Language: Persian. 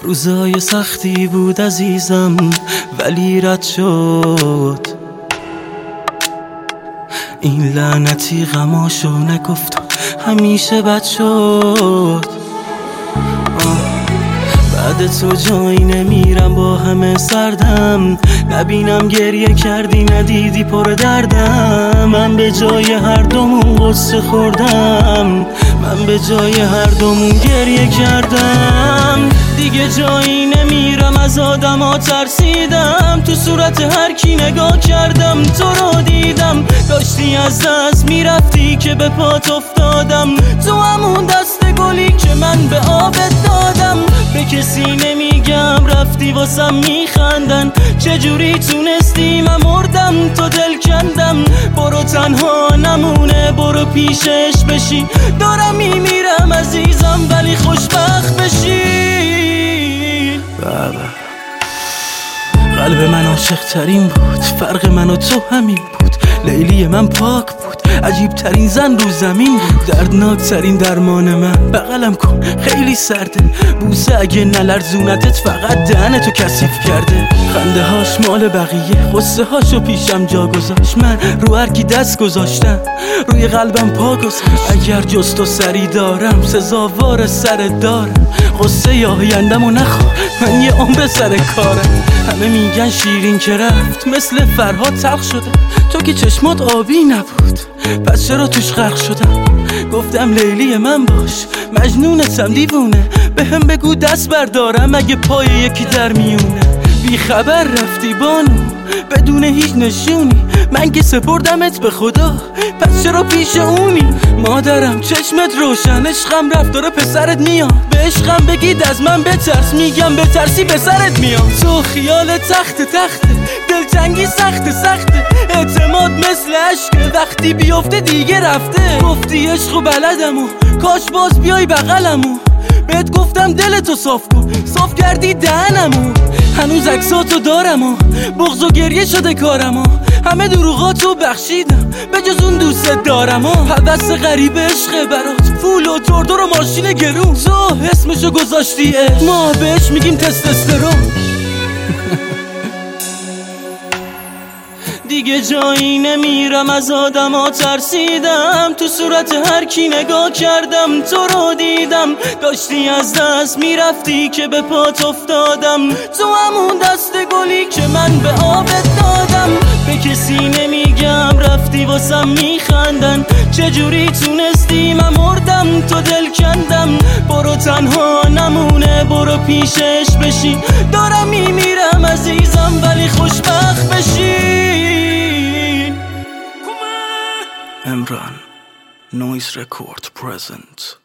روزای سختی بود عزیزم ولی رد شد. این لعنتی غماشو نگفت همیشه بد شد. بعد تو جایی نمیرم با همه سردم، نبینم گریه کردی ندیدی پر دردم. من به جای هر دومون غصه خوردم، من به جای هر دومون گریه کردم. دیگه جایی نمیرم از آدما ترسیدم، تو صورت هر کی نگاه کردم تو رو دیدم. داشتی از دست میرفتی که به پات افتادم، تو همون دست گلی که من به آبت دادم. به کسی نمیگم رفتی واسم میخندن، چجوری تونستی من مردم تو دل کندم. برو تنها نمونه برو پیشش بشی، دارم میمیرم عزیزم ولی خوشبخت بشی. بابا قلب من عاشق ترین بود، فرق من و تو همین بود. لیلی من پاک بود، عجیب ترین زن رو زمین بود. دردناک ترین درمان من، بغلم کن خیلی سرده. بوسه اگه نلرزونتت فقط دهنتو کثیف کرده. خنده هاش مال بقیه، غصه هاشو پیشم جا گذاشت. من رو هر کی دست گذاشتم روی قلبم پا گذاشت. اگر جز تو سری دارم سزاوار سر دارم. غصه آیندمو نخور من یه عمر سر کارم. همه میگن شیرین که رفت مثل فرهاد تلخ شده، تو که چشمات آبی نبود پس چرا توش غرق شدم. گفتم لیلی من باش مجنونتم دیوونه، بهم بگو دست بردارم اگه پای یکی در میونه. بی خبر رفتی بانو بدون هیچ نشونی، من که سپردمت به خدا پس چرا پیش اونی. مادرم چشمت روشن، عشقم رفت داره پسرت میاد. به عشقم بگید از من بترس، میگم بترسی به سرت میاد. تو خیال تخته دلتنگی سخته، اعتماد مثل عشق وقتی بیفته دیگه رفته. گفتی عشقو بلدمو کاش باز بیای بغلمو، بهت گفتم دلتو صاف کن صاف کردی دهنمو. هنوز عکساتو دارم و بغض و گریه شده کارم و همه دروغاتو بخشیدم به جز اون دوست دارم و حوث غریب عشق برات فول و توردور و ماشین گرون. تو اسمشو گذاشتی ما بهش میگیم تستوسترون. دیگه جایی نمیرم از آدما ترسیدم، تو صورت هر کی نگاه کردم تو رو دیدم. داشتی از دست میرفتی که به پات افتادم، تو همون دست گلی که من به آبت دادم. به کسی نمیگم رفتی واسم میخندن، چجوری تونستی من مردم تو دل کندم. برو تنها نمونه برو پیشش بشی، دارم میمیرم عزیزم ولی خوشبخت بشی. Emran Noise Record present.